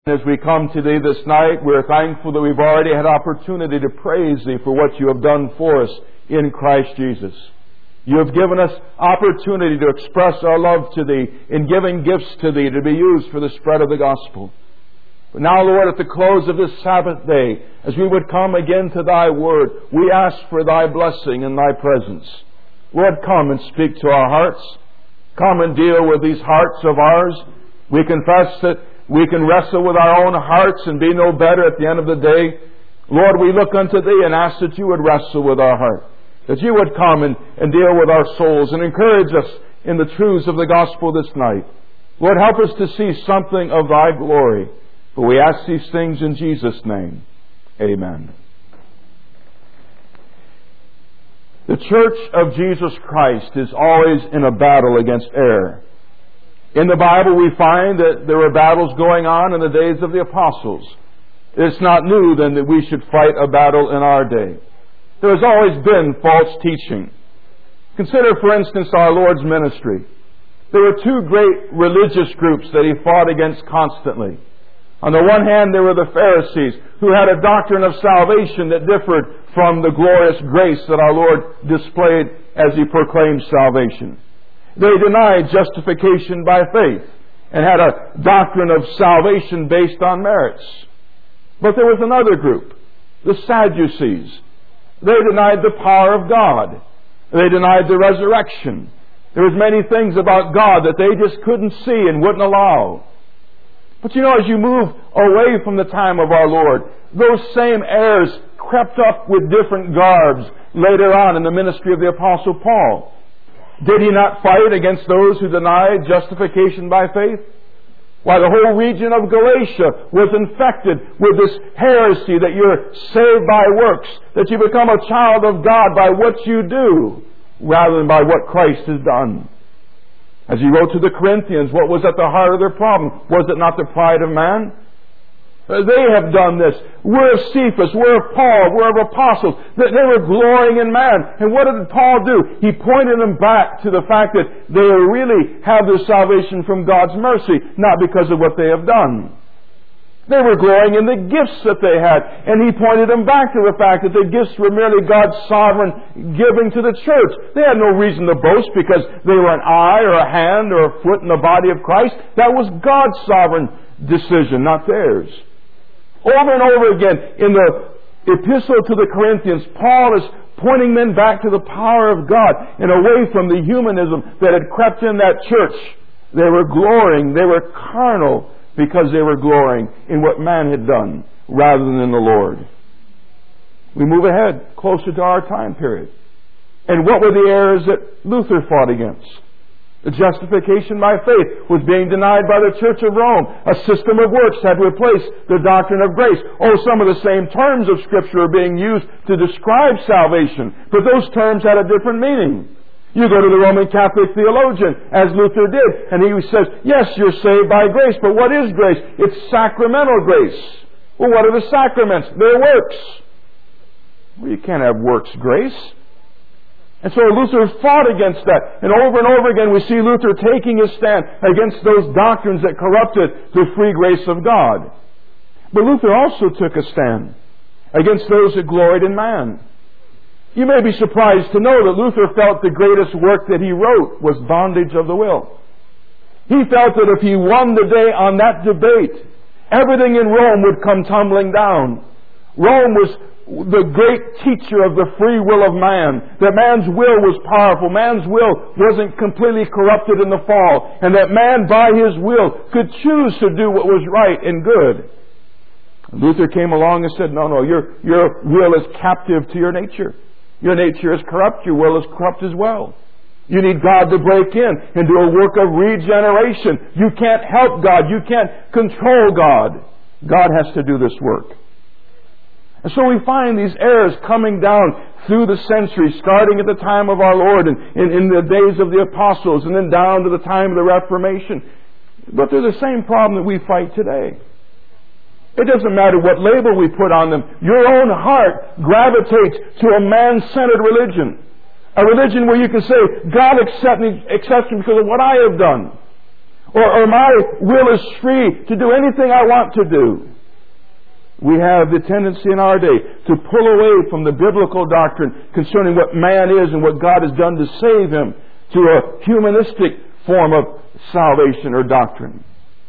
As we come to Thee this night, we're thankful that we've already had opportunity to praise Thee for what You have done for us in Christ Jesus. You have given us opportunity to express our love to Thee in giving gifts to Thee to be used for the spread of the gospel. But now, Lord, at the close of this Sabbath day, as we would come again to Thy Word, we ask for Thy blessing and Thy presence. Lord, come and speak to our hearts. Come and deal with these hearts of ours. We confess that we can wrestle with our own hearts and be no better at the end of the day. Lord, we look unto Thee and ask that You would wrestle with our heart, that You would come and deal with our souls and encourage us in the truths of the gospel this night. Lord, help us to see something of Thy glory. For we ask these things in Jesus' name. Amen. The Church of Jesus Christ is always in a battle against error. In the Bible we find that there were battles going on in the days of the apostles. It's not new then that we should fight a battle in our day. There has always been false teaching. Consider, for instance, our Lord's ministry. There were two great religious groups that He fought against constantly. On the one hand, there were the Pharisees, who had a doctrine of salvation that differed from the glorious grace that our Lord displayed as He proclaimed salvation. They denied justification by faith and had a doctrine of salvation based on merits. But there was another group, the Sadducees. They denied the power of God. They denied the resurrection. There was many things about God that they just couldn't see and wouldn't allow. But you know, as you move away from the time of our Lord, those same errors crept up with different garbs later on in the ministry of the Apostle Paul. Did he not fight against those who denied justification by faith? Why, the whole region of Galatia was infected with this heresy that you're saved by works, that you become a child of God by what you do, rather than by what Christ has done. As he wrote to the Corinthians, what was at the heart of their problem? Was it not the pride of man? They have done this. We're of Cephas, we're of Paul, we're of apostles. They were glorying in man. And what did Paul do? He pointed them back to the fact that they really have their salvation from God's mercy, not because of what they have done. They were glorying in the gifts that they had. And he pointed them back to the fact that the gifts were merely God's sovereign giving to the church. They had no reason to boast because they were an eye or a hand or a foot in the body of Christ. That was God's sovereign decision, not theirs. Over and over again in the epistle to the Corinthians, Paul is pointing men back to the power of God and away from the humanism that had crept in that church. They were glorying, they were carnal because they were glorying in what man had done rather than in the Lord. We move ahead closer to our time period. And what were the errors that Luther fought against? The justification by faith was being denied by the Church of Rome. A system of works had replaced the doctrine of grace. Oh, some of the same terms of Scripture are being used to describe salvation, but those terms had a different meaning. You go to the Roman Catholic theologian, as Luther did, and he says, yes, you're saved by grace, but what is grace? It's sacramental grace. Well, what are the sacraments? They're works. Well, you can't have works grace. And so Luther fought against that. And over again we see Luther taking his stand against those doctrines that corrupted the free grace of God. But Luther also took a stand against those that gloried in man. You may be surprised to know that Luther felt the greatest work that he wrote was Bondage of the Will. He felt that if he won the day on that debate, everything in Rome would come tumbling down. Rome was the great teacher of the free will of man, that man's will was powerful, man's will wasn't completely corrupted in the fall, and that man by his will could choose to do what was right and good. Luther came along and said, no, your will is captive to your nature. Your nature is corrupt, your will is corrupt as well. You need God to break in and do a work of regeneration. You can't help God, you can't control God. God has to do this work. And so we find these errors coming down through the centuries, starting at the time of our Lord and in the days of the apostles and then down to the time of the Reformation. But they're the same problem that we fight today. It doesn't matter what label we put on them. Your own heart gravitates to a man-centered religion. A religion where you can say, God accepts me because of what I have done. Or my will is free to do anything I want to do. We have the tendency in our day to pull away from the biblical doctrine concerning what man is and what God has done to save him to a humanistic form of salvation or doctrine.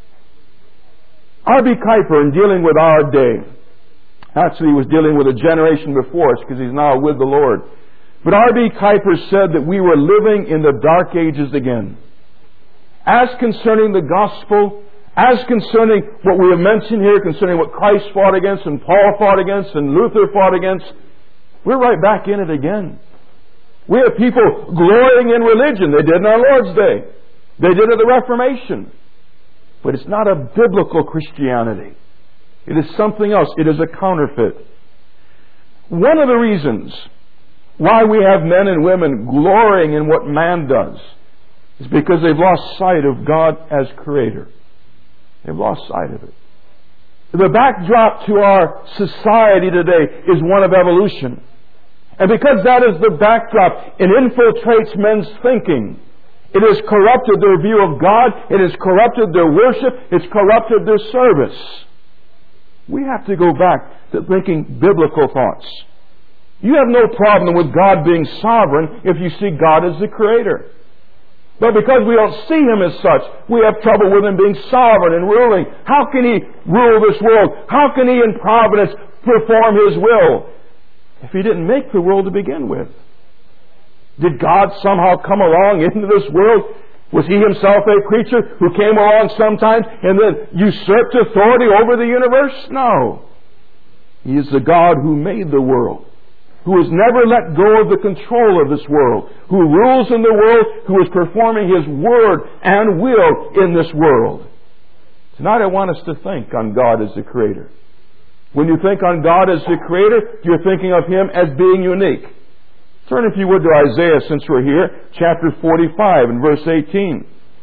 R.B. Kuiper, in dealing with our day, actually he was dealing with a generation before us because he's now with the Lord. But R.B. Kuiper said that we were living in the dark ages again. As concerning the gospel, as concerning what we have mentioned here, concerning what Christ fought against and Paul fought against and Luther fought against, we're right back in it again. We have people glorying in religion. They did in our Lord's day. They did at the Reformation. But it's not a biblical Christianity. It is something else. It is a counterfeit. One of the reasons why we have men and women glorying in what man does is because they've lost sight of God as Creator. They've lost sight of it. The backdrop to our society today is one of evolution. And because that is the backdrop, it infiltrates men's thinking. It has corrupted their view of God. It has corrupted their worship. It's corrupted their service. We have to go back to thinking biblical thoughts. You have no problem with God being sovereign if you see God as the Creator. But because we don't see Him as such, we have trouble with Him being sovereign and ruling. How can He rule this world? How can He in providence perform His will if He didn't make the world to begin with? Did God somehow come along into this world? Was He Himself a creature who came along sometimes and then usurped authority over the universe? No. He is the God who made the world, who has never let go of the control of this world, who rules in the world, who is performing His word and will in this world. Tonight I want us to think on God as the Creator. When you think on God as the Creator, you're thinking of Him as being unique. Turn, if you would, to Isaiah, since we're here, chapter 45 and verse 18.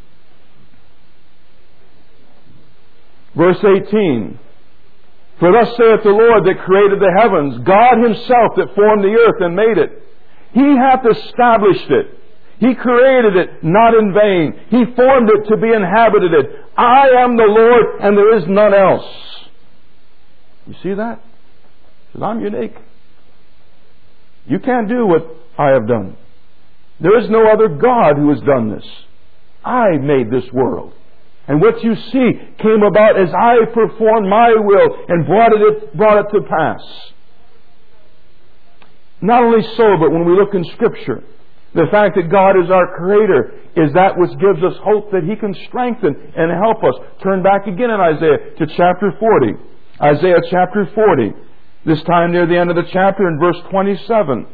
Verse 18. For thus saith the Lord that created the heavens, God Himself that formed the earth and made it. He hath established it. He created it not in vain. He formed it to be inhabited. I am the Lord, and there is none else. You see that? Because I'm unique. You can't do what I have done. There is no other God who has done this. I made this world. And what you see came about as I performed my will and brought it to pass. Not only so, but when we look in Scripture, the fact that God is our Creator is that which gives us hope that He can strengthen and help us. Turn back again in Isaiah to chapter 40. Isaiah chapter 40. This time near the end of the chapter in verse 27.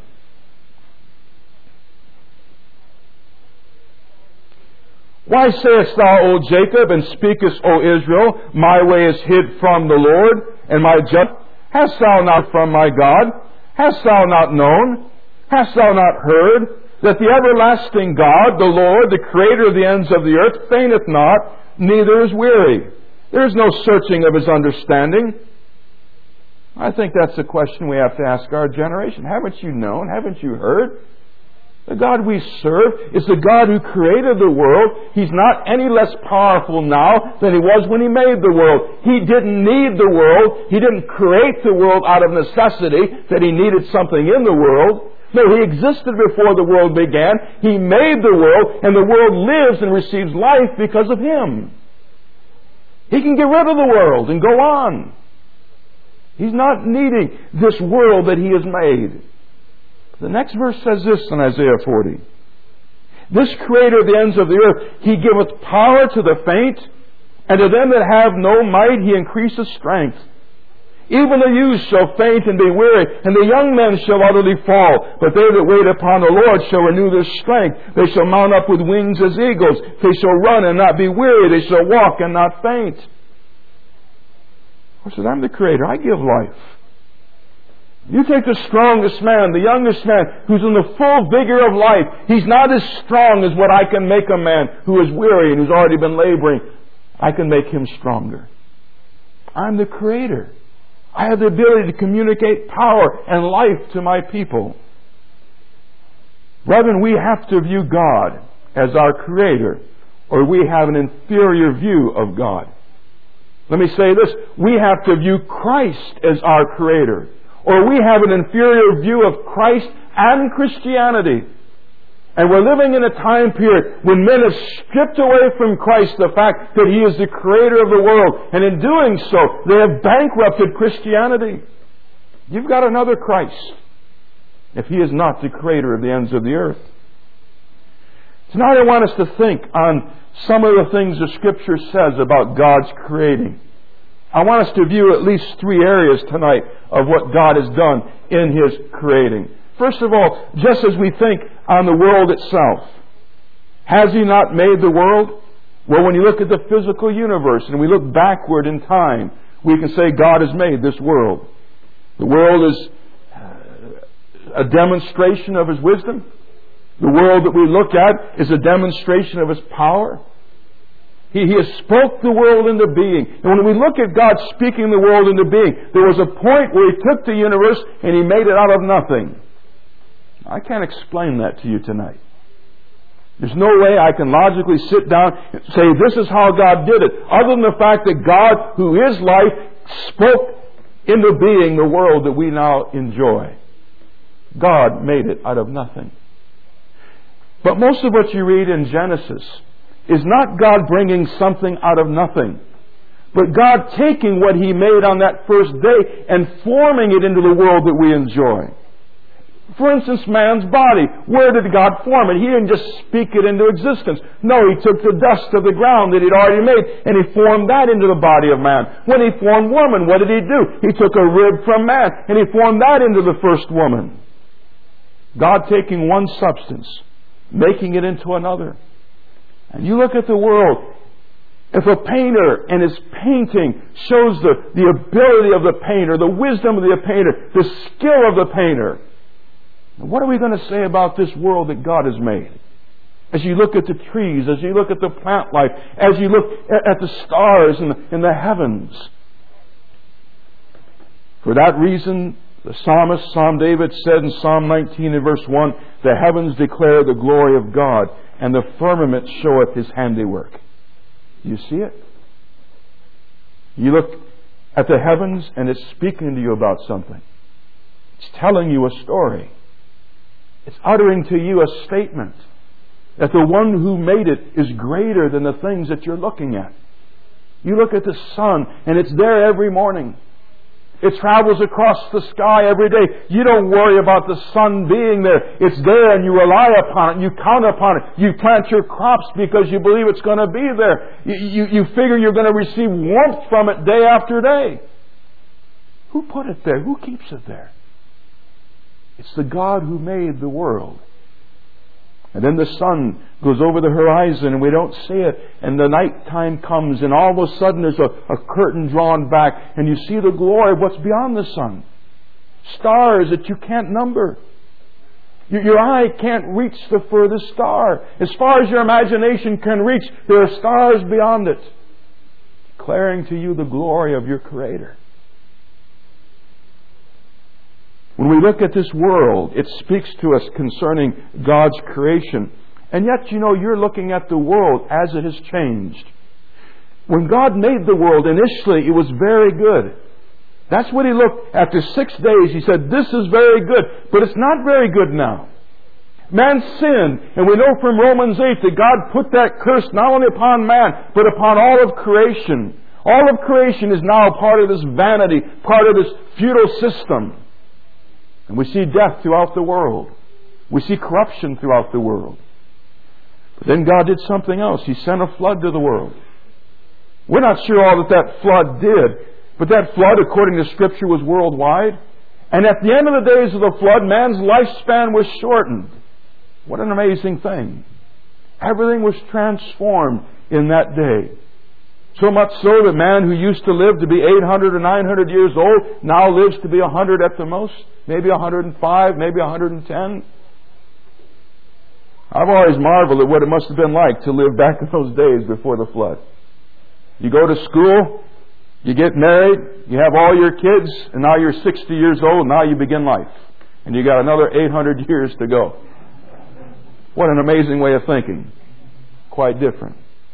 Why sayest thou, O Jacob, and speakest, O Israel, my way is hid from the Lord, and my judgment? Hast thou not from my God? Hast thou not known? Hast thou not heard that the everlasting God, the Lord, the Creator of the ends of the earth, fainteth not, neither is weary? There is no searching of His understanding. I think that's the question we have to ask our generation. Haven't you known? Haven't you heard? The God we serve is the God who created the world. He's not any less powerful now than He was when He made the world. He didn't need the world. He didn't create the world out of necessity that He needed something in the world. No, He existed before the world began. He made the world, and the world lives and receives life because of Him. He can get rid of the world and go on. He's not needing this world that He has made. The next verse says this in Isaiah 40. This Creator of the ends of the earth, He giveth power to the faint, and to them that have no might He increaseth strength. Even the youth shall faint and be weary, and the young men shall utterly fall. But they that wait upon the Lord shall renew their strength. They shall mount up with wings as eagles. They shall run and not be weary. They shall walk and not faint. I said, I'm the Creator. I give life. You take the strongest man, the youngest man, who's in the full vigor of life. He's not as strong as what I can make a man who is weary and who's already been laboring. I can make him stronger. I'm the Creator. I have the ability to communicate power and life to my people. Brethren, we have to view God as our Creator, or we have an inferior view of God. Let me say this. We have to view Christ as our Creator, or we have an inferior view of Christ and Christianity. And we're living in a time period when men have stripped away from Christ the fact that He is the Creator of the world. And in doing so, they have bankrupted Christianity. You've got another Christ, if He is not the Creator of the ends of the earth. Tonight I want us to think on some of the things the Scripture says about God's creating. I want us to view at least 3 areas tonight of what God has done in His creating. First of all, just as we think on the world itself, has He not made the world? Well, when you look at the physical universe and we look backward in time, we can say God has made this world. The world is a demonstration of His wisdom. The world that we look at is a demonstration of His power. He has spoke the world into being. And when we look at God speaking the world into being, there was a point where He took the universe and He made it out of nothing. I can't explain that to you tonight. There's no way I can logically sit down and say this is how God did it, other than the fact that God, who is life, spoke into being the world that we now enjoy. God made it out of nothing. But most of what you read in Genesis is not God bringing something out of nothing, but God taking what He made on that first day and forming it into the world that we enjoy. For instance, man's body. Where did God form it? He didn't just speak it into existence. No, He took the dust of the ground that He'd already made and He formed that into the body of man. When He formed woman, what did He do? He took a rib from man and He formed that into the first woman. God taking one substance, making it into another. And you look at the world. If a painter and his painting shows the ability of the painter, the wisdom of the painter, the skill of the painter, what are we going to say about this world that God has made? As you look at the trees, as you look at the plant life, as you look at the stars in the heavens. For that reason, the psalmist, Psalm David, said in Psalm 19 and verse 1, the heavens declare the glory of God, and the firmament showeth His handiwork. Do you see it? You look at the heavens and it's speaking to you about something. It's telling you a story. It's uttering to you a statement that the one who made it is greater than the things that you're looking at. You look at the sun and it's there every morning. It travels across the sky every day. You don't worry about the sun being there. It's there and you rely upon it. You count upon it. You plant your crops because you believe it's going to be there. You figure you're going to receive warmth from it day after day. Who put it there? Who keeps it there? It's the God who made the world. And then the sun goes over the horizon and we don't see it. And the night time comes and all of a sudden there's a curtain drawn back and you see the glory of what's beyond the sun. Stars that you can't number. Your eye can't reach the furthest star. As far as your imagination can reach, there are stars beyond it, declaring to you the glory of your Creator. When we look at this world, it speaks to us concerning God's creation. And yet, you're looking at the world as it has changed. When God made the world, initially, it was very good. That's what He looked after 6 days. He said, this is very good, but it's not very good now. Man sinned, and we know from Romans 8 that God put that curse not only upon man, but upon all of creation. All of creation is now part of this vanity, part of this futile system. And we see death throughout the world. We see corruption throughout the world. But then God did something else. He sent a flood to the world. We're not sure all that flood did, but that flood, according to Scripture, was worldwide. And at the end of the days of the flood, man's lifespan was shortened. What an amazing thing. Everything was transformed in that day. So much so that man who used to live to be 800 or 900 years old now lives to be 100 at the most. Maybe 105, maybe 110. I've always marveled at what it must have been like to live back in those days before the flood. You go to school, you get married, you have all your kids, and now you're 60 years old, now you begin life. And you got another 800 years to go. What an amazing way of thinking. Quite different.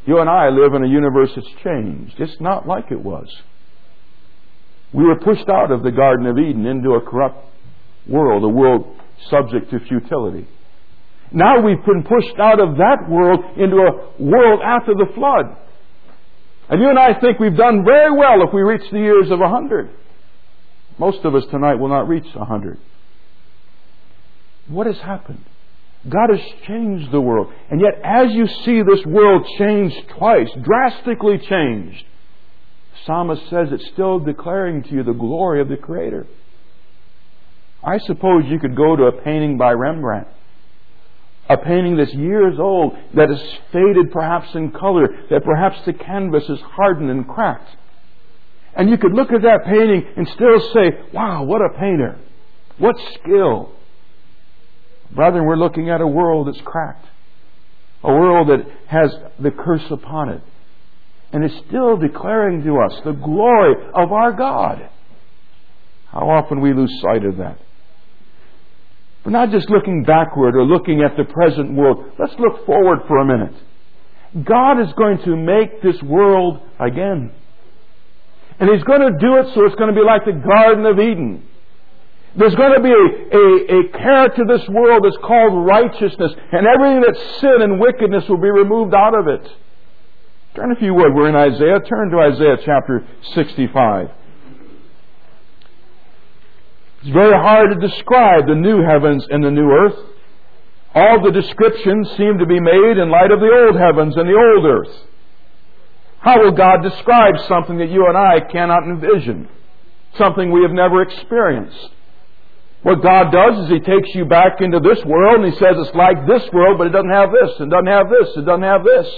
You and I live in a universe that's changed. It's not like it was. We were pushed out of the Garden of Eden into a corrupt world, a world subject to futility. Now we've been pushed out of that world into a world after the flood. And you and I think we've done very well if we reach the years of 100. Most of us tonight will not reach 100. What has happened? God has changed the world. And yet as you see this world changed twice, drastically changed, the psalmist says it's still declaring to you the glory of the Creator. I suppose you could go to a painting by Rembrandt, a painting that's years old, that is faded perhaps in color, that perhaps the canvas is hardened and cracked. And you could look at that painting and still say, wow, what a painter. What skill. Brethren, we're looking at a world that's cracked. A world that has the curse upon it. And is still declaring to us the glory of our God. How often we lose sight of that. We're not just looking backward or looking at the present world. Let's look forward for a minute. God is going to make this world again. And He's going to do it so it's going to be like the Garden of Eden. There's going to be a character to this world that's called righteousness. And everything that's sin and wickedness will be removed out of it. Turn, if you would. We're in Isaiah. Turn to Isaiah chapter 65. It's very hard to describe the new heavens and the new earth. All the descriptions seem to be made in light of the old heavens and the old earth. How will God describe something that you and I cannot envision? Something we have never experienced. What God does is He takes you back into this world and He says it's like this world, but it doesn't have this, it doesn't have this, it doesn't have this.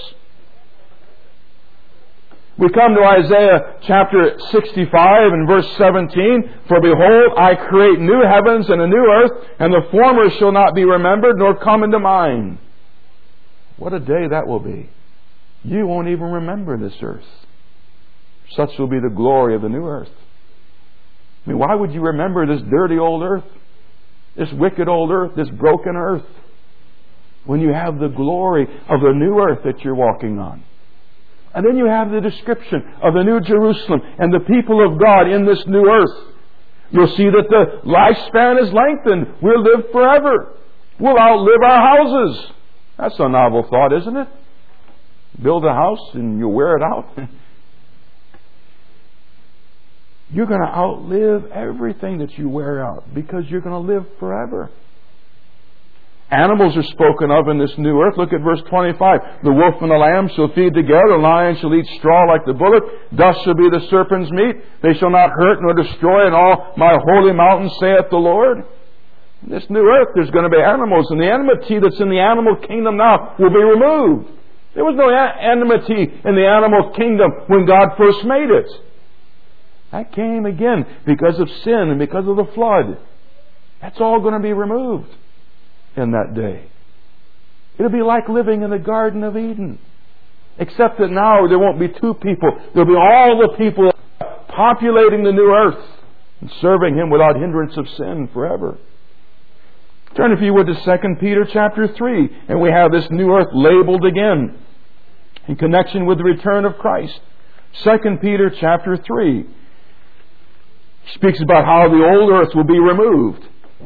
We come to Isaiah chapter 65 and verse 17. For behold, I create new heavens and a new earth, and the former shall not be remembered, nor come into mind. What a day that will be. You won't even remember this earth. Such will be the glory of the new earth. I mean, why would you remember this dirty old earth? This wicked old earth, this broken earth, when you have the glory of the new earth that you're walking on? And then you have the description of the New Jerusalem and the people of God in this new earth. You'll see that the lifespan is lengthened. We'll live forever. We'll outlive our houses. That's a novel thought, isn't it? Build a house and you wear it out. You're going to outlive everything that you wear out because you're going to live forever. Animals are spoken of in this new earth. Look at verse 25. The wolf and the lamb shall feed together. The lion shall eat straw like the bullock. Dust shall be the serpent's meat. They shall not hurt nor destroy in all my holy mountain, saith the Lord. In this new earth there's going to be animals. And the enmity that's in the animal kingdom now will be removed. There was no enmity in the animal kingdom when God first made it. That came again because of sin and because of the flood. That's all going to be removed in that day. It'll be like living in the Garden of Eden. Except that now there won't be two people. There'll be all the people populating the new earth and serving Him without hindrance of sin forever. Turn, if you would, to 2 Peter chapter 3. And we have this new earth labeled again in connection with the return of Christ. 2 Peter chapter 3 speaks about how the old earth will be removed.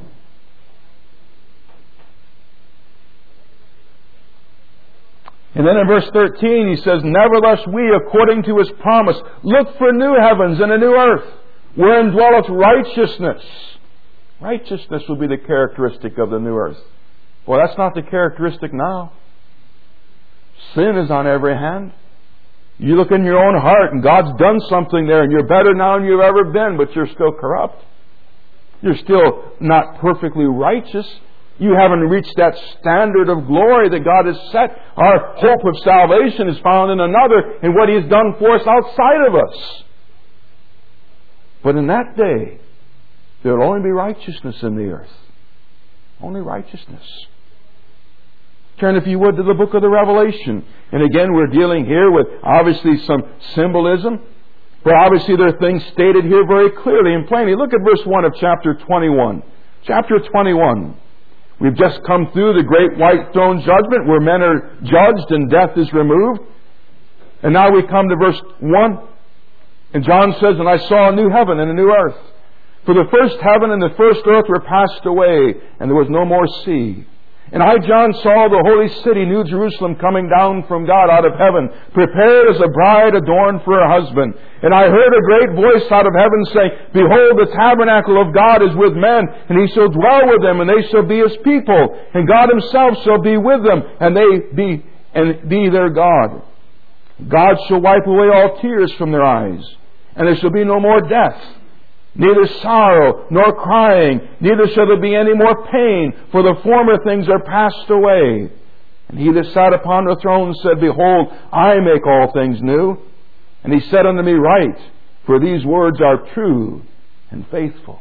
And then in verse 13 he says, Nevertheless we, according to His promise, look for new heavens and a new earth, wherein dwelleth righteousness. Righteousness will be the characteristic of the new earth. Well, that's not the characteristic now. Sin is on every hand. You look in your own heart and God's done something there and you're better now than you've ever been, but you're still corrupt. You're still not perfectly righteous. You haven't reached that standard of glory that God has set. Our hope of salvation is found in another, in what He has done for us outside of us. But in that day, there will only be righteousness in the earth. Only righteousness. Turn, if you would, to the book of the Revelation. And again, we're dealing here with obviously some symbolism. But obviously there are things stated here very clearly and plainly. Look at verse 1 of chapter 21. Chapter 21. We've just come through the great white throne judgment where men are judged and death is removed. And now we come to verse 1. And John says, "And I saw a new heaven and a new earth. For the first heaven and the first earth were passed away, and there was no more sea. And I, John, saw the holy city, New Jerusalem, coming down from God out of heaven, prepared as a bride adorned for her husband. And I heard a great voice out of heaven saying, Behold, the tabernacle of God is with men, and He shall dwell with them, and they shall be His people. And God Himself shall be with them, and be their God. God shall wipe away all tears from their eyes, and there shall be no more death, neither sorrow, nor crying, neither shall there be any more pain, for the former things are passed away. And He that sat upon the throne said, Behold, I make all things new. And He said unto me, Write, for these words are true and faithful."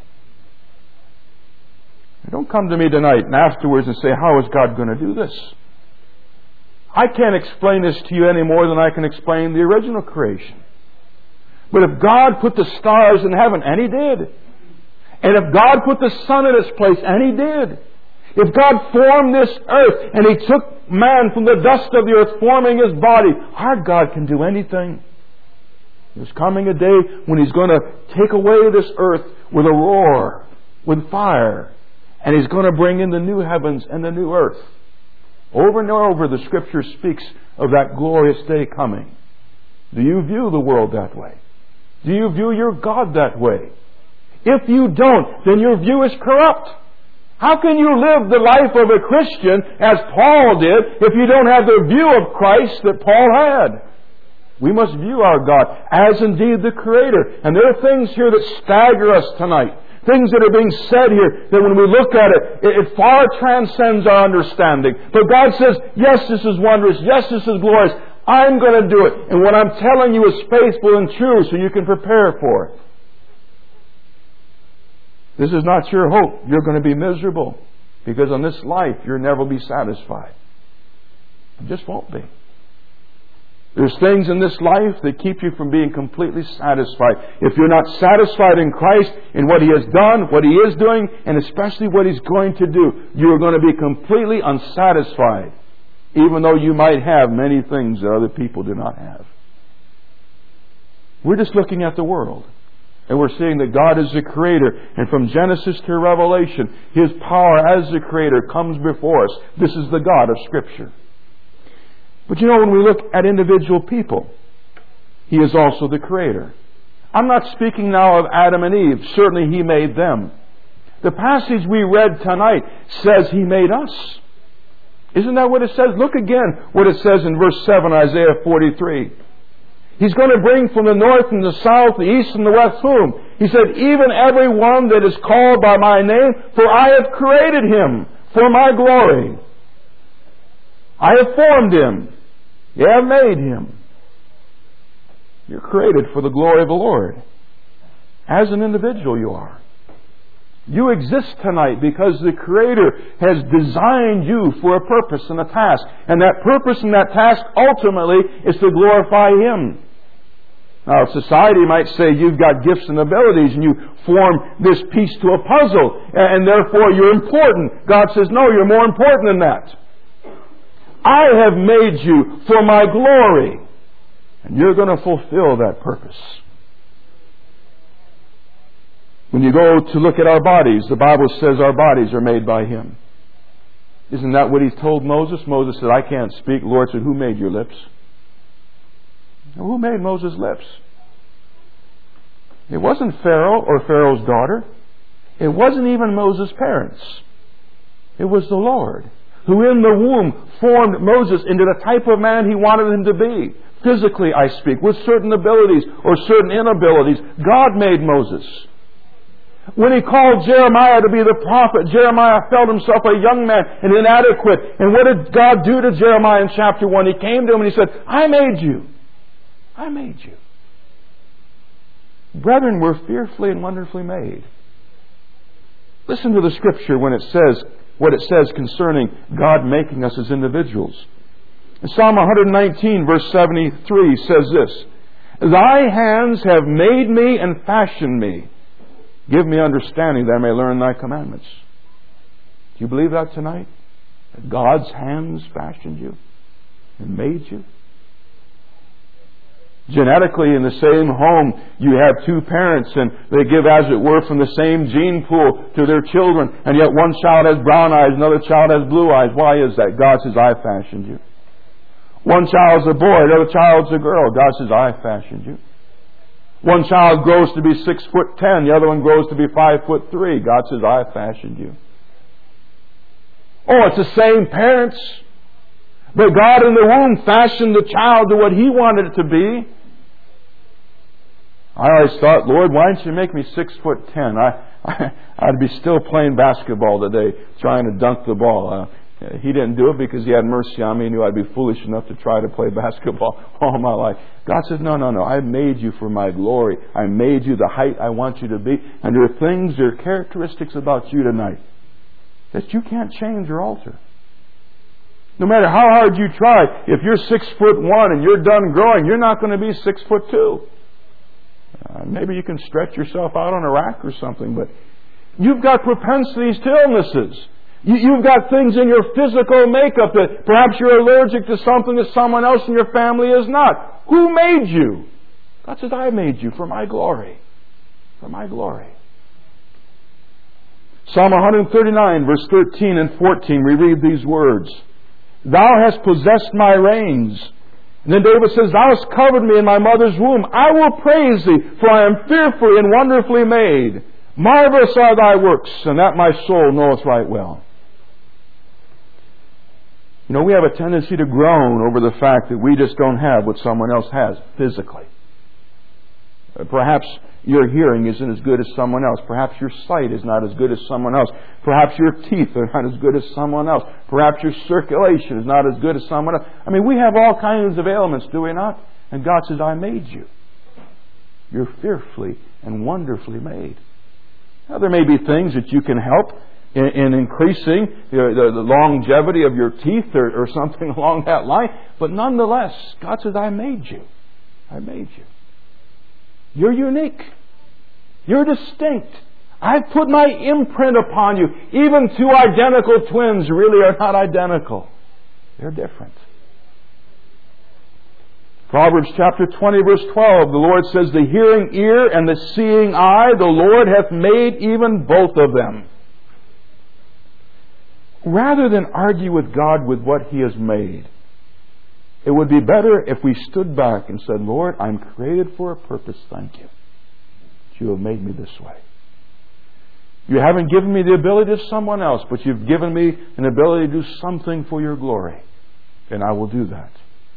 Don't come to me tonight and afterwards and say, "How is God going to do this?" I can't explain this to you any more than I can explain the original creation. But if God put the stars in heaven, and He did, and if God put the sun in its place, and He did, if God formed this earth, and He took man from the dust of the earth, forming his body, our God can do anything. There's coming a day when He's going to take away this earth with a roar, with fire, and He's going to bring in the new heavens and the new earth. Over and over the Scripture speaks of that glorious day coming. Do you view the world that way? Do you view your God that way? If you don't, then your view is corrupt. How can you live the life of a Christian as Paul did if you don't have the view of Christ that Paul had? We must view our God as indeed the Creator. And there are things here that stagger us tonight. Things that are being said here that when we look at it, it far transcends our understanding. But God says, yes, this is wondrous. Yes, this is glorious. I'm going to do it. And what I'm telling you is faithful and true, so you can prepare for it. This is not your hope. You're going to be miserable. Because on this life, you'll never be satisfied. You just won't be. There's things in this life that keep you from being completely satisfied. If you're not satisfied in Christ, in what He has done, what He is doing, and especially what He's going to do, you're going to be completely unsatisfied, even though you might have many things that other people do not have. We're just looking at the world, and we're seeing that God is the Creator, and from Genesis to Revelation, His power as the Creator comes before us. This is the God of Scripture. But you know, when we look at individual people, He is also the Creator. I'm not speaking now of Adam and Eve. Certainly He made them. The passage we read tonight says He made us. Isn't that what it says? Look again what it says in verse 7, Isaiah 43. He's going to bring from the north and the south, the east and the west whom? He said, even every one that is called by my name, for I have created him for my glory. I have formed him. Yeah, I have made him. You're created for the glory of the Lord. As an individual you are. You exist tonight because the Creator has designed you for a purpose and a task. And that purpose and that task ultimately is to glorify Him. Now, society might say you've got gifts and abilities and you form this piece to a puzzle and therefore you're important. God says, no, you're more important than that. I have made you for my glory. And you're going to fulfill that purpose. When you go to look at our bodies, the Bible says our bodies are made by Him. Isn't that what He told Moses? Moses said, I can't speak. The Lord said, who made your lips? Now, who made Moses' lips? It wasn't Pharaoh or Pharaoh's daughter. It wasn't even Moses' parents. It was the Lord, who in the womb formed Moses into the type of man He wanted him to be. Physically, I speak, with certain abilities or certain inabilities. God made Moses. When He called Jeremiah to be the prophet, Jeremiah felt himself a young man and inadequate. And what did God do to Jeremiah in chapter 1? He came to him and He said, I made you. I made you. Brethren, we're fearfully and wonderfully made. Listen to the Scripture when it says what it says concerning God making us as individuals. In Psalm 119 verse 73 says this, Thy hands have made me and fashioned me. Give me understanding that I may learn Thy commandments. Do you believe that tonight? That God's hands fashioned you and made you? Genetically, in the same home, you have two parents, and they give, as it were, from the same gene pool to their children. And yet one child has brown eyes, another child has blue eyes. Why is that? God says, I fashioned you. One child's a boy, the other child's a girl. God says, I fashioned you. One child grows to be 6'10", the other one grows to be 5'3". God says, I fashioned you. Oh, it's the same parents. But God in the womb fashioned the child to what He wanted it to be. I always thought, Lord, why didn't you make me 6'10"? I'd be still playing basketball today, trying to dunk the ball. He didn't do it because He had mercy on me. He knew I'd be foolish enough to try to play basketball all my life. God said, no. I made you for my glory. I made you the height I want you to be. And there are things, there are characteristics about you tonight that you can't change or alter. No matter how hard you try, if you're 6'1" and you're done growing, you're not going to be 6'2". Maybe you can stretch yourself out on a rack or something, but you've got propensities to illnesses. You've got things in your physical makeup that perhaps you're allergic to something that someone else in your family is not. Who made you? God says, I made you for my glory. For my glory. Psalm 139, verse 13 and 14, we read these words. Thou hast possessed my reins. And then David says, Thou hast covered me in my mother's womb. I will praise Thee, for I am fearfully and wonderfully made. Marvelous are Thy works, and that my soul knoweth right well. You know, we have a tendency to groan over the fact that we just don't have what someone else has physically. Perhaps your hearing isn't as good as someone else. Perhaps your sight is not as good as someone else. Perhaps your teeth are not as good as someone else. Perhaps your circulation is not as good as someone else. I mean, we have all kinds of ailments, do we not? And God says, I made you. You're fearfully and wonderfully made. Now, there may be things that you can help in increasing the longevity of your teeth or something along that line. But nonetheless, God says, I made you. I made you. You're unique. You're distinct. I've put my imprint upon you. Even two identical twins really are not identical. They're different. Proverbs chapter 20, verse 12, the Lord says, The hearing ear and the seeing eye, the Lord hath made even both of them. Rather than argue with God with what He has made, it would be better if we stood back and said, Lord, I'm created for a purpose, thank you. You have made me this way. You haven't given me the ability to someone else, but you've given me an ability to do something for your glory. And I will do that.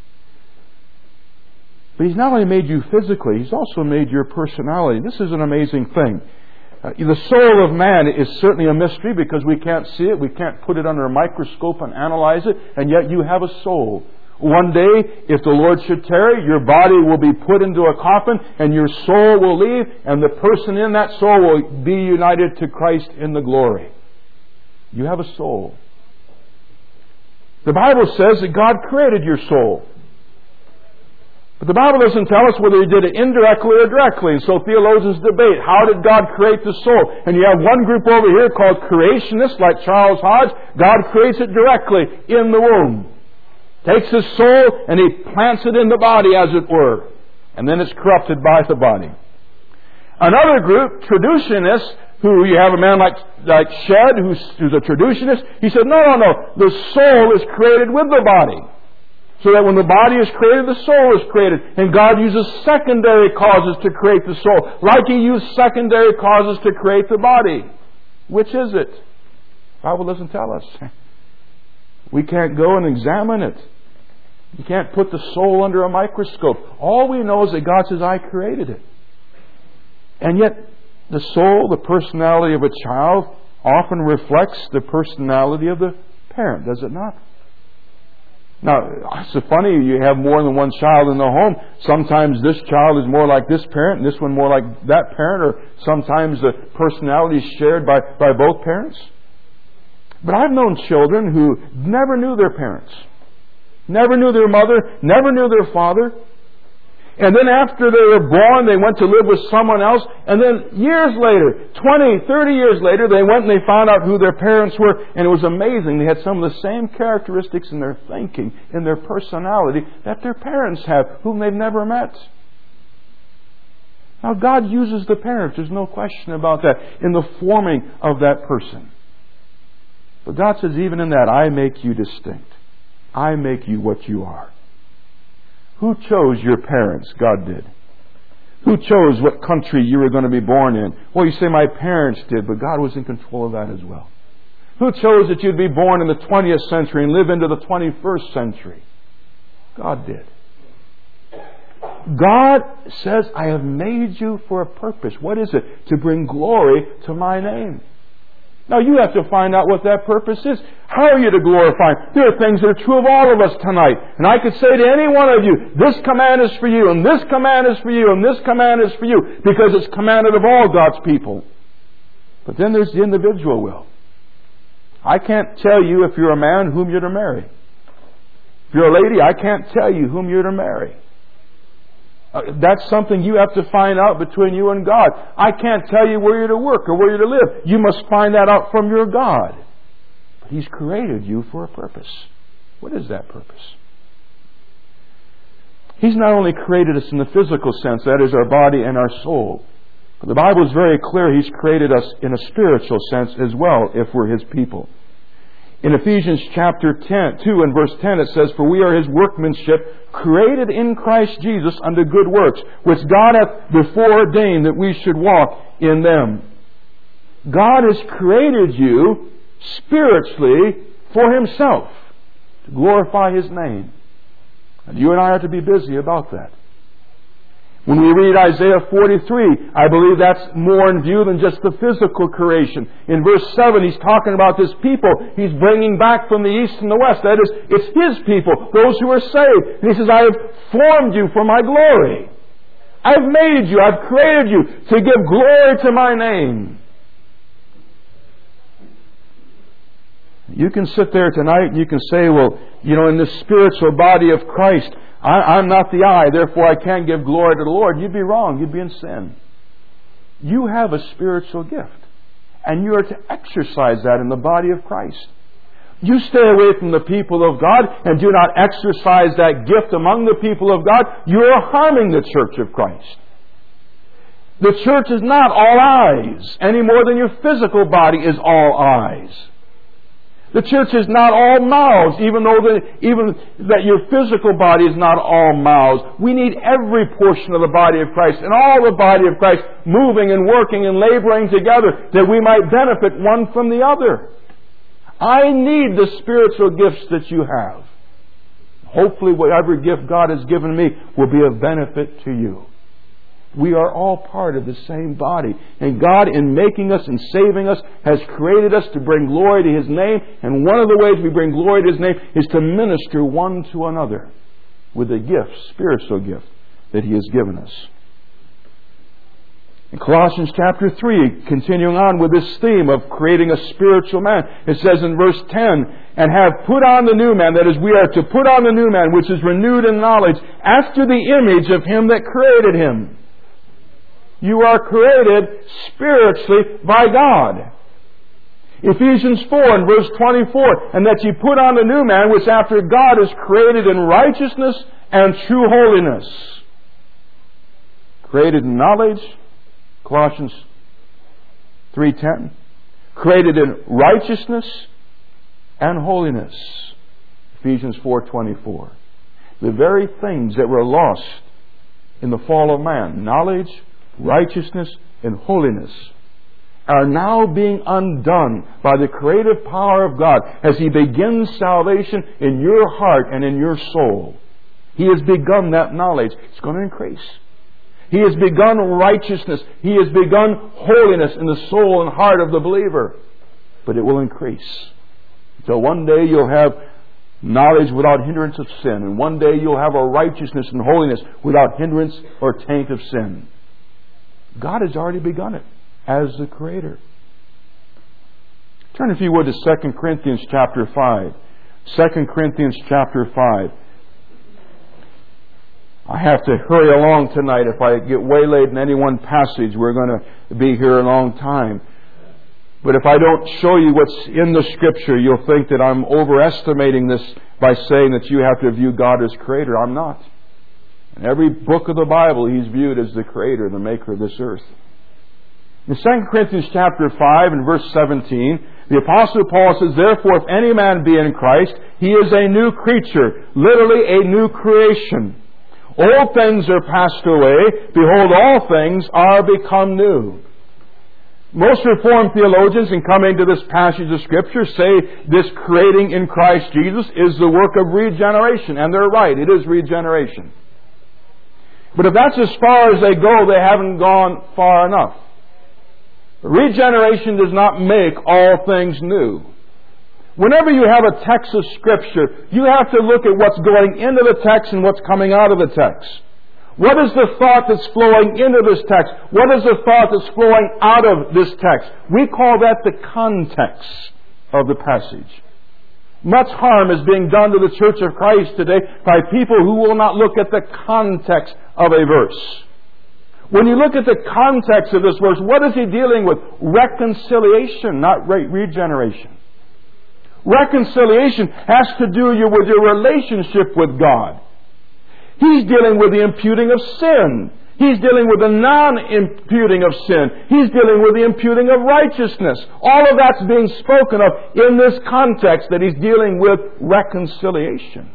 But He's not only made you physically, He's also made your personality. This is an amazing thing. The soul of man is certainly a mystery because we can't see it. We can't put it under a microscope and analyze it. And yet you have a soul. One day, if the Lord should tarry, your body will be put into a coffin and your soul will leave, and the person in that soul will be united to Christ in the glory. You have a soul. The Bible says that God created your soul. But the Bible doesn't tell us whether He did it indirectly or directly. And so theologians debate, how did God create the soul? And you have one group over here called creationists, like Charles Hodge. God creates it directly in the womb. Takes His soul and He plants it in the body, as it were. And then it's corrupted by the body. Another group, traducianists, who you have a man like Shedd, who's a traducianist. He said, no. The soul is created with the body. So that when the body is created, the soul is created. And God uses secondary causes to create the soul, like He used secondary causes to create the body. Which is it? The Bible doesn't tell us. We can't go and examine it. You can't put the soul under a microscope. All we know is that God says, I created it. And yet, the soul, the personality of a child, often reflects the personality of the parent, does it not? Now, it's so funny, you have more than one child in the home. Sometimes this child is more like this parent, and this one more like that parent, or sometimes the personality is shared by both parents. But I've known children who never knew their parents, never knew their mother, never knew their father. And then after they were born, they went to live with someone else. And then years later, 20, 30 years later, they went and they found out who their parents were. And it was amazing. They had some of the same characteristics in their thinking, in their personality, that their parents have, whom they've never met. Now, God uses the parents. There's no question about that in the forming of that person. But God says, even in that, I make you distinct. I make you what you are. Who chose your parents? God did. Who chose what country you were going to be born in? Well, you say, my parents did, but God was in control of that as well. Who chose that you'd be born in the 20th century and live into the 21st century? God did. God says, I have made you for a purpose. What is it? To bring glory to my name. Now you have to find out what that purpose is. How are you to glorify Him? There are things that are true of all of us tonight. And I could say to any one of you, this command is for you, and this command is for you, and this command is for you, because it's commanded of all God's people. But then there's the individual will. I can't tell you, if you're a man, whom you're to marry. If you're a lady, I can't tell you whom you're to marry. That's something you have to find out between you and God. I can't tell you where you're to work or where you're to live. You must find that out from your God. But He's created you for a purpose. What is that purpose? He's not only created us in the physical sense, that is our body and our soul. But the Bible is very clear He's created us in a spiritual sense as well, if we're His people. In Ephesians chapter 2 and verse 10 it says, for we are His workmanship, created in Christ Jesus unto good works, which God hath before ordained that we should walk in them. God has created you spiritually for Himself, to glorify His name. And you and I are to be busy about that. When we read Isaiah 43, I believe that's more in view than just the physical creation. In verse 7, he's talking about this people He's bringing back from the east and the west. That is, it's His people, those who are saved. And He says, I have formed you for my glory. I've made you, I've created you to give glory to my name. You can sit there tonight and you can say, well, in the spiritual body of Christ, I'm not the eye, therefore I can't give glory to the Lord. You'd be wrong. You'd be in sin. You have a spiritual gift, and you are to exercise that in the body of Christ. You stay away from the people of God and do not exercise that gift among the people of God, you are harming the church of Christ. The church is not all eyes, any more than your physical body is all eyes. The church is not all mouths, even that your physical body is not all mouths. We need every portion of the body of Christ and all the body of Christ moving and working and laboring together that we might benefit one from the other. I need the spiritual gifts that you have. Hopefully whatever gift God has given me will be of benefit to you. We are all part of the same body. And God, in making us and saving us, has created us to bring glory to His name. And one of the ways we bring glory to His name is to minister one to another with a gift, spiritual gift, that He has given us. In Colossians chapter 3, continuing on with this theme of creating a spiritual man, it says in verse 10, and have put on the new man, that is, we are to put on the new man, which is renewed in knowledge, after the image of Him that created him. You are created spiritually by God. Ephesians 4 and verse 24, and that ye put on the new man, which after God is created in righteousness and true holiness. Created in knowledge, Colossians 3:10. Created in righteousness and holiness, Ephesians 4:24. The very things that were lost in the fall of man, knowledge, righteousness, and holiness, are now being undone by the creative power of God as He begins salvation in your heart and in your soul. He has begun that knowledge. It's going to increase. He has begun righteousness. He has begun holiness in the soul and heart of the believer. But it will increase. Until one day you'll have knowledge without hindrance of sin. And one day you'll have a righteousness and holiness without hindrance or taint of sin. God has already begun it as the Creator. Turn, if you would, to 2 Corinthians chapter 5. 2 Corinthians chapter 5. I have to hurry along tonight. If I get waylaid in any one passage, we're going to be here a long time. But if I don't show you what's in the Scripture, you'll think that I'm overestimating this by saying that you have to view God as Creator. I'm not. In every book of the Bible, He's viewed as the Creator, the Maker of this earth. In 2 Corinthians chapter 5 and verse 17, the Apostle Paul says, "Therefore, if any man be in Christ, he is a new creature," literally a new creation. "Old things are passed away. Behold, all things are become new." Most Reformed theologians, in coming to this passage of Scripture, say this creating in Christ Jesus is the work of regeneration. And they're right, it is regeneration. But if that's as far as they go, they haven't gone far enough. Regeneration does not make all things new. Whenever you have a text of Scripture, you have to look at what's going into the text and what's coming out of the text. What is the thought that's flowing into this text? What is the thought that's flowing out of this text? We call that the context of the passage. Much harm is being done to the Church of Christ today by people who will not look at the context of a verse. When you look at the context of this verse, what is he dealing with? Reconciliation, not regeneration. Reconciliation has to do with your relationship with God. He's dealing with the imputing of sin. He's dealing with the non-imputing of sin. He's dealing with the imputing of righteousness. All of that's being spoken of in this context that he's dealing with reconciliation.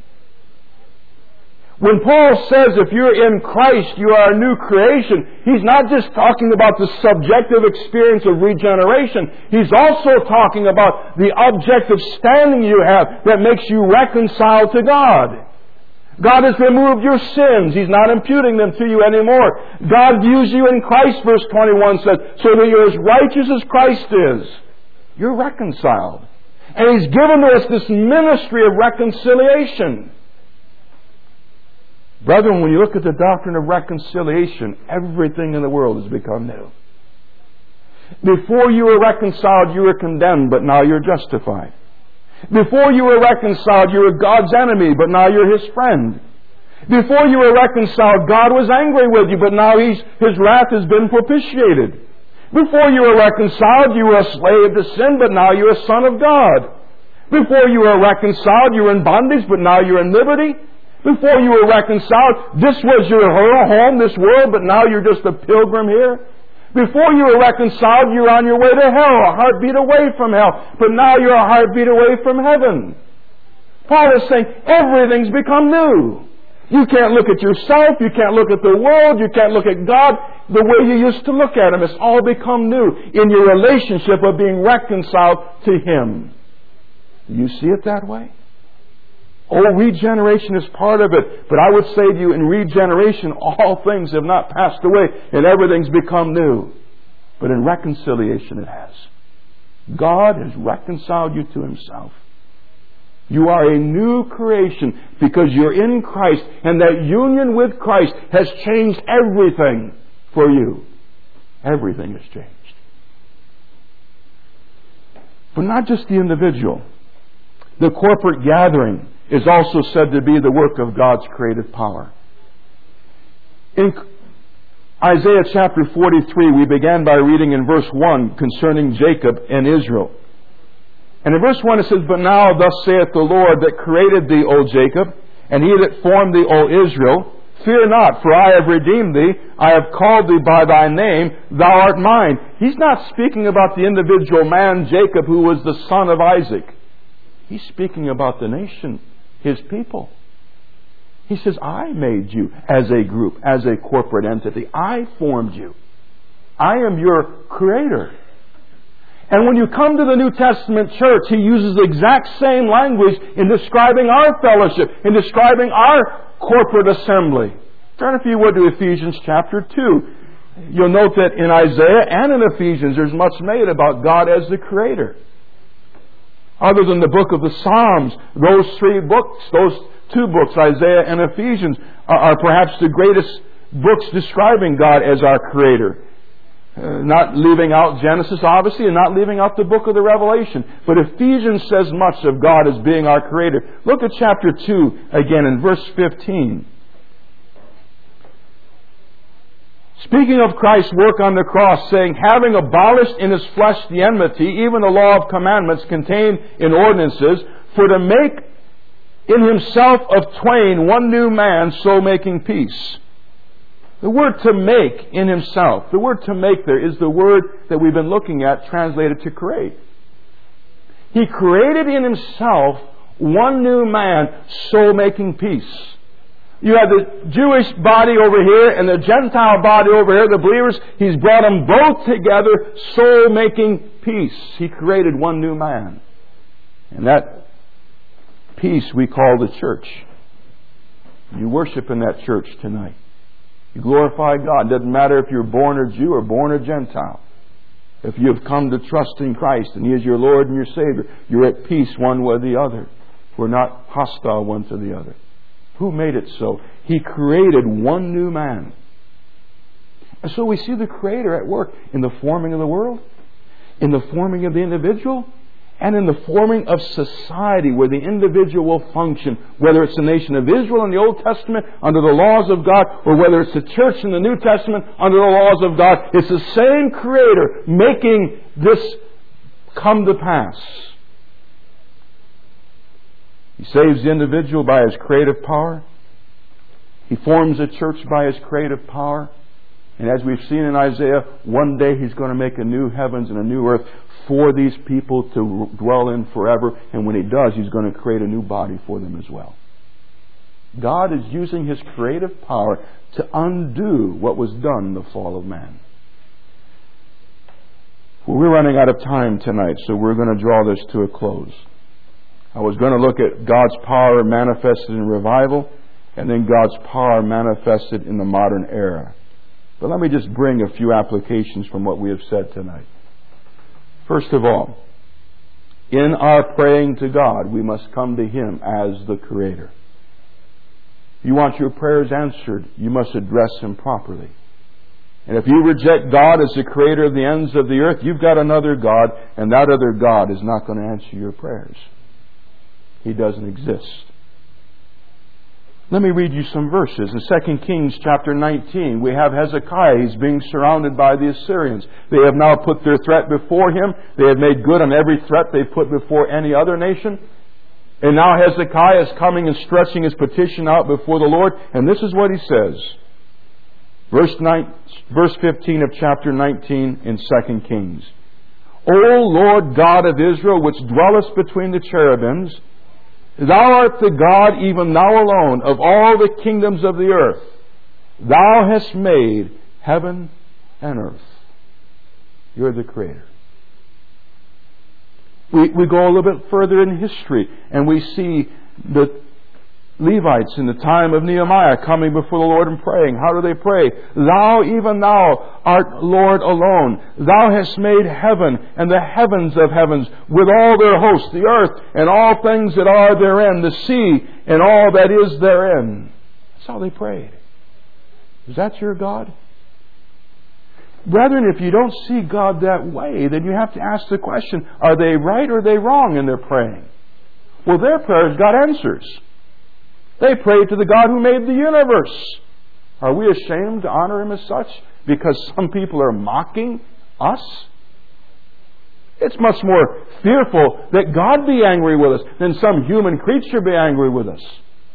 When Paul says if you're in Christ, you are a new creation, he's not just talking about the subjective experience of regeneration. He's also talking about the objective standing you have that makes you reconciled to God. God has removed your sins. He's not imputing them to you anymore. God views you in Christ, verse 21 says, so that you're as righteous as Christ is. You're reconciled. And He's given to us this ministry of reconciliation. Brethren, when you look at the doctrine of reconciliation, everything in the world has become new. Before you were reconciled, you were condemned, but now you're justified. Before you were reconciled, you were God's enemy, but now you're His friend. Before you were reconciled, God was angry with you, but now His wrath has been propitiated. Before you were reconciled, you were a slave to sin, but now you're a son of God. Before you were reconciled, you were in bondage, but now you're in liberty. Before you were reconciled, this was your home, this world, but now you're just a pilgrim here. Before you were reconciled, you were on your way to hell, a heartbeat away from hell, but now you're a heartbeat away from heaven. Paul is saying everything's become new. You can't look at yourself, you can't look at the world, you can't look at God the way you used to look at Him. It's all become new in your relationship of being reconciled to Him. Do you see it that way? Oh, regeneration is part of it. But I would say to you, in regeneration, all things have not passed away and everything's become new. But in reconciliation it has. God has reconciled you to Himself. You are a new creation because you're in Christ, and that union with Christ has changed everything for you. Everything has changed. But not just the individual. The corporate gathering is also said to be the work of God's creative power. In Isaiah chapter 43, we began by reading in verse 1 concerning Jacob and Israel. And in verse 1 it says, "But now thus saith the Lord that created thee, O Jacob, and He that formed thee, O Israel, fear not, for I have redeemed thee. I have called thee by thy name. Thou art mine." He's not speaking about the individual man, Jacob, who was the son of Isaac. He's speaking about the nation, His people. He says, I made you as a group, as a corporate entity. I formed you. I am your creator. And when you come to the New Testament church, He uses the exact same language in describing our fellowship, in describing our corporate assembly. Turn, if you would, to Ephesians chapter 2. You'll note that in Isaiah and in Ephesians, there's much made about God as the creator. Other than the book of the Psalms, those three books, those two books, Isaiah and Ephesians, are perhaps the greatest books describing God as our creator. Not leaving out Genesis, obviously, and not leaving out the book of the Revelation. But Ephesians says much of God as being our creator. Look at chapter 2 again in verse 15. Speaking of Christ's work on the cross, saying, having abolished in His flesh the enmity, even the law of commandments contained in ordinances, for to make in himself of twain one new man, so making peace. The word to make in himself, the word to make there is the word that we've been looking at translated to create. He created in himself one new man, so making peace. You have the Jewish body over here and the Gentile body over here, the believers. He's brought them both together, so making peace. He created one new man. And that peace we call the church. You worship in that church tonight. You glorify God. It doesn't matter if you're born a Jew or born a Gentile. If you have come to trust in Christ and He is your Lord and your Savior, you're at peace one with the other. We're not hostile one to the other. Who made it so? He created one new man. And so we see the Creator at work in the forming of the world, in the forming of the individual, and in the forming of society where the individual will function, whether it's the nation of Israel in the Old Testament under the laws of God, or whether it's the church in the New Testament under the laws of God. It's the same Creator making this come to pass. He saves the individual by His creative power. He forms a church by His creative power. And as we've seen in Isaiah, one day He's going to make a new heavens and a new earth for these people to dwell in forever. And when He does, He's going to create a new body for them as well. God is using His creative power to undo what was done in the fall of man. Well, we're running out of time tonight, so we're going to draw this to a close. I was going to look at God's power manifested in revival and then God's power manifested in the modern era. But let me just bring a few applications from what we have said tonight. First of all, in our praying to God, we must come to Him as the Creator. If you want your prayers answered, you must address Him properly. And if you reject God as the Creator of the ends of the earth, you've got another God, and that other God is not going to answer your prayers. He doesn't exist. Let me read you some verses. In 2 Kings chapter 19, we have Hezekiah. He's being surrounded by the Assyrians. They have now put their threat before him. They have made good on every threat they put before any other nation. And now Hezekiah is coming and stretching his petition out before the Lord. And this is what he says. Verse 15 of chapter 19 in 2 Kings. O Lord God of Israel, which dwellest between the cherubims, Thou art the God, even Thou alone, of all the kingdoms of the earth. Thou hast made heaven and earth. You're the Creator. We go a little bit further in history, and we see the Levites in the time of Nehemiah coming before the Lord and praying. How do they pray? Thou, even Thou, art Lord alone. Thou hast made heaven and the heavens of heavens with all their hosts, the earth and all things that are therein, the sea and all that is therein. That's how they prayed. Is that your God? Brethren, if you don't see God that way, then you have to ask the question, are they right or are they wrong in their praying? Well, their prayers got answers. They prayed to the God who made the universe. Are we ashamed to honor Him as such because some people are mocking us? It's much more fearful that God be angry with us than some human creature be angry with us.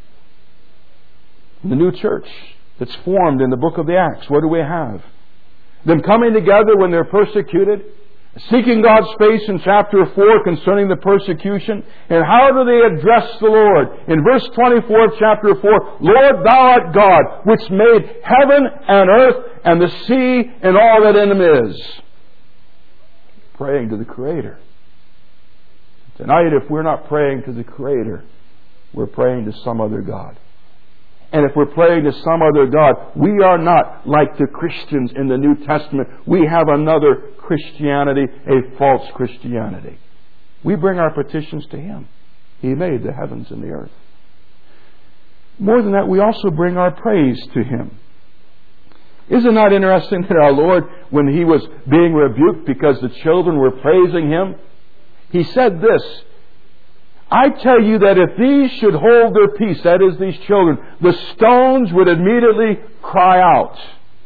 The new church that's formed in the book of the Acts, what do we have? Them coming together when they're persecuted, seeking God's face in chapter 4 concerning the persecution. And how do they address the Lord? In verse 24 of chapter 4, Lord, Thou art God, which made heaven and earth and the sea and all that in them is. Praying to the Creator. Tonight, if we're not praying to the Creator, we're praying to some other God. And if we're praying to some other God, we are not like the Christians in the New Testament. We have another Christianity, a false Christianity. We bring our petitions to Him. He made the heavens and the earth. More than that, we also bring our praise to Him. Isn't that interesting that our Lord, when He was being rebuked because the children were praising Him, He said this, I tell you that if these should hold their peace, that is, these children, the stones would immediately cry out.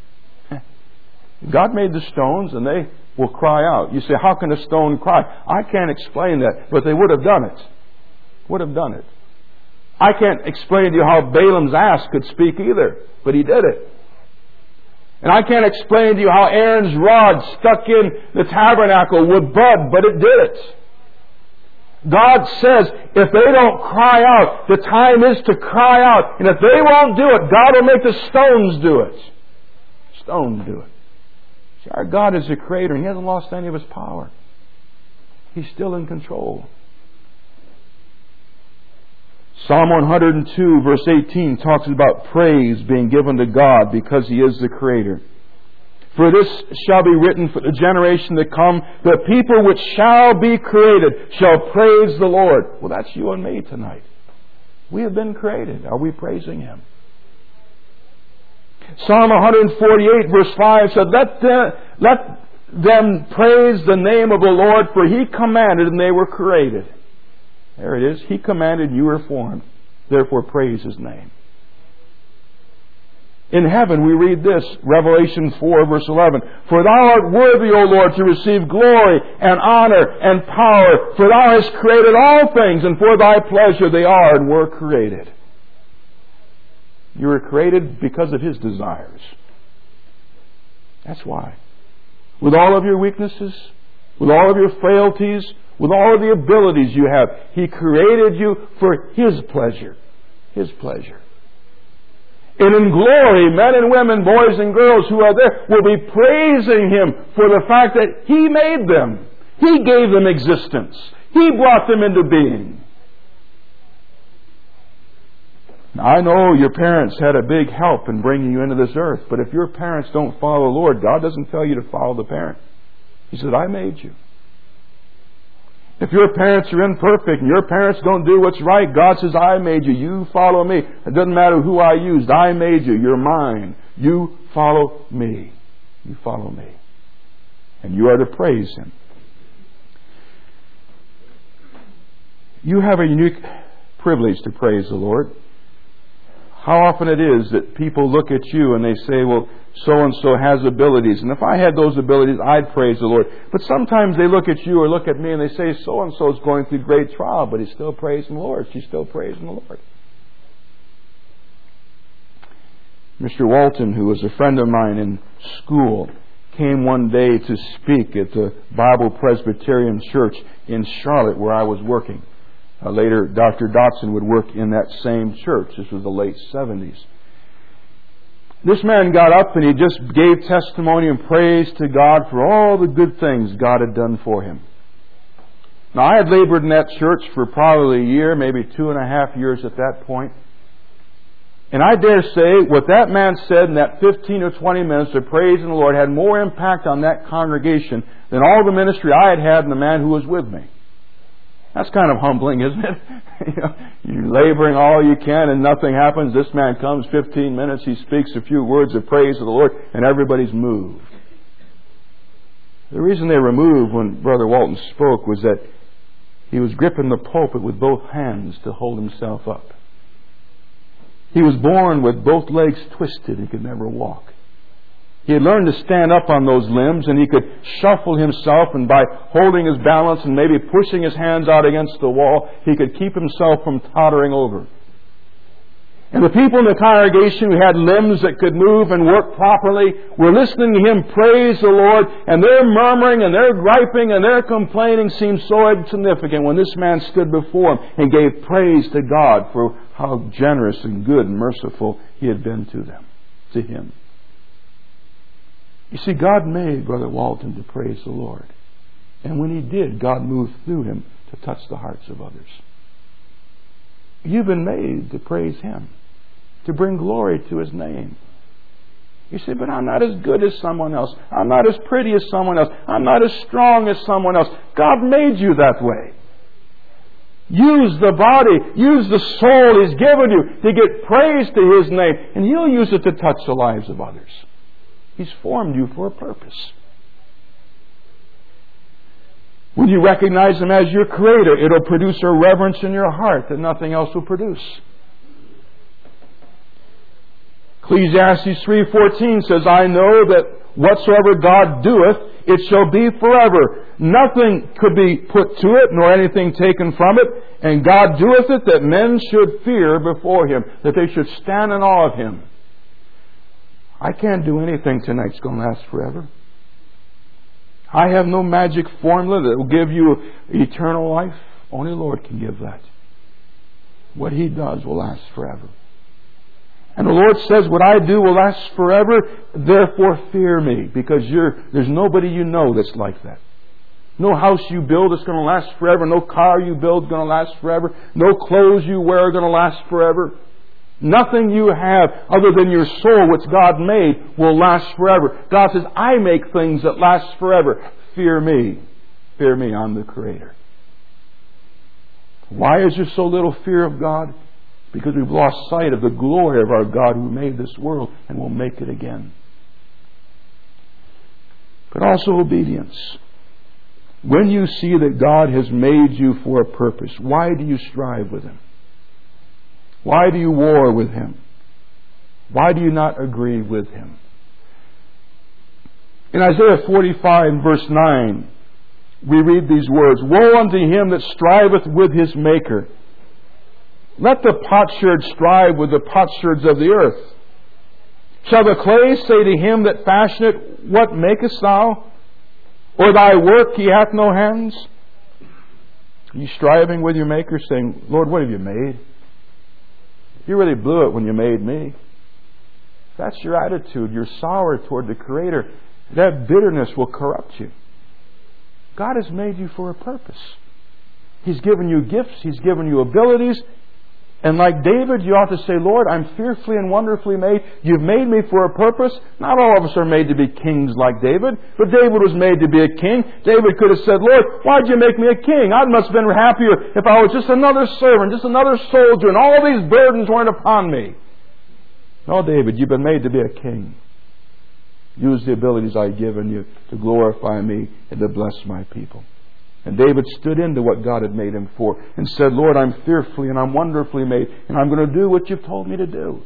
God made the stones and they will cry out. You say, how can a stone cry? I can't explain that, but they would have done it. Would have done it. I can't explain to you how Balaam's ass could speak either, but he did it. And I can't explain to you how Aaron's rod stuck in the tabernacle would bud, but it did it. God says, if they don't cry out, the time is to cry out. And if they won't do it, God will make the stones do it. Stones do it. See, our God is the Creator, and He hasn't lost any of His power. He's still in control. Psalm 102 verse 18 talks about praise being given to God because He is the Creator. For this shall be written for the generation to come, the people which shall be created shall praise the Lord. Well, that's you and me tonight. We have been created. Are we praising Him? Psalm 148 verse 5 said, Let them praise the name of the Lord, for He commanded and they were created. There it is. He commanded, you were formed. Therefore praise His name. In heaven we read this, Revelation 4 verse 11, For Thou art worthy, O Lord, to receive glory and honor and power, for Thou hast created all things, and for Thy pleasure they are and were created. You were created because of His desires. That's why. With all of your weaknesses, with all of your frailties, with all of the abilities you have, He created you for His pleasure. His pleasure. And in glory, men and women, boys and girls who are there will be praising Him for the fact that He made them. He gave them existence. He brought them into being. Now, I know your parents had a big help in bringing you into this earth, but if your parents don't follow the Lord, God doesn't tell you to follow the parent. He said, I made you. If your parents are imperfect and your parents don't do what's right, God says, I made you. You follow me. It doesn't matter who I used. I made you. You're mine. You follow me. You follow me. And you are to praise Him. You have a unique privilege to praise the Lord. How often it is that people look at you and they say, well, so-and-so has abilities. And if I had those abilities, I'd praise the Lord. But sometimes they look at you or look at me and they say, so-and-so is going through great trial, but he's still praising the Lord. She's still praising the Lord. Mr. Walton, who was a friend of mine in school, came one day to speak at the Bible Presbyterian Church in Charlotte where I was working. Later, Dr. Dotson would work in that same church. This was the late 70s. This man got up and he just gave testimony and praise to God for all the good things God had done for him. Now, I had labored in that church for probably a year, maybe 2.5 years at that point. And I dare say what that man said in that 15 or 20 minutes of praising the Lord had more impact on that congregation than all the ministry I had and the man who was with me. That's kind of humbling, isn't it? You're laboring all you can and nothing happens. This man comes 15 minutes, he speaks a few words of praise to the Lord, and everybody's moved. The reason they were moved when Brother Walton spoke was that he was gripping the pulpit with both hands to hold himself up. He was born with both legs twisted and could never walk. He had learned to stand up on those limbs, and he could shuffle himself, and by holding his balance and maybe pushing his hands out against the wall, he could keep himself from tottering over. And the people in the congregation who had limbs that could move and work properly were listening to him praise the Lord, and their murmuring and their griping and their complaining seemed so insignificant when this man stood before them and gave praise to God for how generous and good and merciful He had been to him. You see, God made Brother Walton to praise the Lord. And when He did, God moved through him to touch the hearts of others. You've been made to praise Him, to bring glory to His name. You say, but I'm not as good as someone else. I'm not as pretty as someone else. I'm not as strong as someone else. God made you that way. Use the body, use the soul He's given you to get praise to His name, and He'll use it to touch the lives of others. He's formed you for a purpose. When you recognize Him as your Creator, it'll produce a reverence in your heart that nothing else will produce. Ecclesiastes 3:14 says, I know that whatsoever God doeth, It shall be forever. Nothing could be put to it, nor anything taken from it. And God doeth it that men should fear before Him, that they should stand in awe of Him. I can't do anything tonight's going to last forever. I have no magic formula that will give you eternal life. Only the Lord can give that. What He does will last forever. And the Lord says, what I do will last forever, therefore fear me. Because there's nobody you know that's like that. No house you build is going to last forever. No car you build is going to last forever. No clothes you wear are going to last forever. Nothing you have other than your soul, which God made, will last forever. God says, I make things that last forever. Fear me. Fear me, I'm the Creator. Why is there so little fear of God? Because we've lost sight of the glory of our God who made this world and will make it again. But also obedience. When you see that God has made you for a purpose, why do you strive with Him? Why do you war with Him? Why do you not agree with Him? In Isaiah 45 verse 9, we read these words, Woe unto him that striveth with his Maker. Let the potsherd strive with the potsherds of the earth. Shall the clay say to him that fashioneth, What makest thou? Or thy work, he hath no hands? Are you striving with your Maker, saying, Lord, what have you made? You really blew it when you made me. If that's your attitude, you're sour toward the Creator. That bitterness will corrupt you. God has made you for a purpose. He's given you gifts. He's given you abilities. And like David, you ought to say, Lord, I'm fearfully and wonderfully made. You've made me for a purpose. Not all of us are made to be kings like David, but David was made to be a king. David could have said, Lord, why'd you make me a king? I must have been happier if I was just another servant, just another soldier, and all these burdens weren't upon me. No, David, you've been made to be a king. Use the abilities I've given you to glorify me and to bless my people. And David stood into what God had made him for and said, Lord, I'm fearfully and I'm wonderfully made, and I'm going to do what you've told me to do.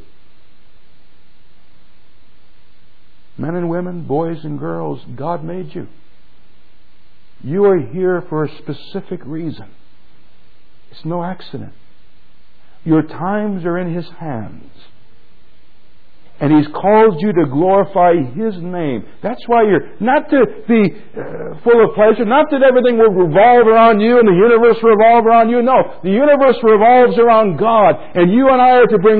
Men and women, boys and girls, God made you. You are here for a specific reason. It's no accident. Your times are in His hands. And He's called you to glorify His name. That's why you're not to be full of pleasure. Not that everything will revolve around you and the universe revolve around you. No, the universe revolves around God. And you and I are to bring